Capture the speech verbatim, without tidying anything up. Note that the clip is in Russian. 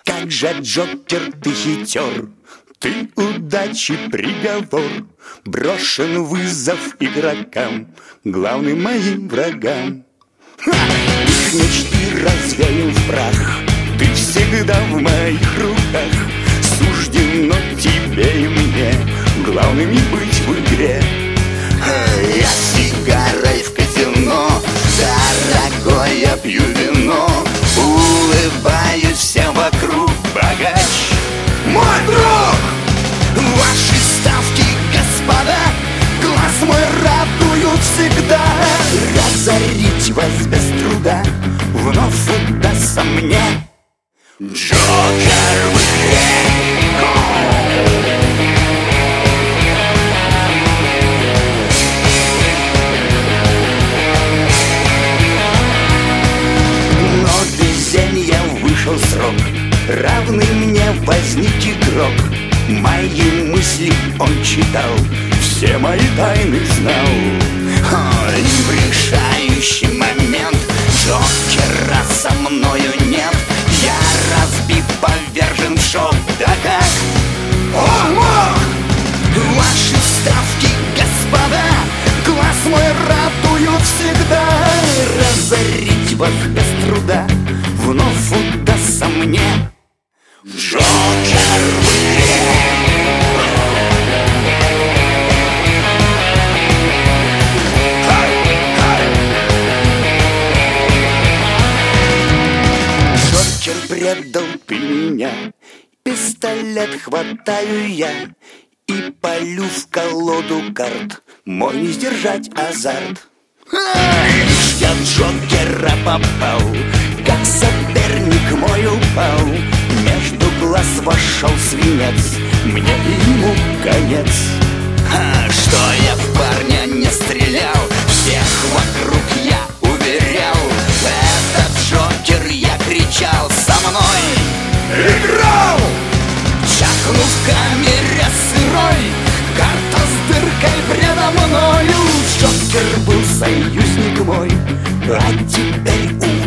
Как же, Джокер, ты хитер, ты удачи приговор. Брошен вызов игрокам, главным моим врагам. Ха! Их мечты развеян в прах, ты всегда в моих руках. Суждено тебе и мне главными быть в игре. Я сигарой в казино, дорогой, я пью вино. Улыбаюсь всем вокруг, богач мой друг. Ваши ставки, господа, глаз мой радуют всегда. Разорить вас без труда вновь удастся мне. Джокер в игре. Но везенья вышел срок, равный мне возник игрок. Мои мысли он читал, все мои тайны знал. О, и в решающий момент Джокера со мною нет. Я разбит, повержен в шок. Да как он мог? Ваши ставки, господа, глаз мой радуют всегда. Разорить вас без труда вновь удастся мне. Джокер в игре. Джокер предал ты меня, пистолет хватаю я и полю в колоду карт, мой не сдержать азарт. Лишь я в Джокера попал, как соперник мой упал. Между глаз вошел свинец, мне и ему конец. А что я в парня не стрелял, всех вокруг я уверял. Этот Джокер, я кричал, со мной играл. Чахнув в камере сырой, карта с дыркой предо мною. Джокер был союзник мой, а теперь умер.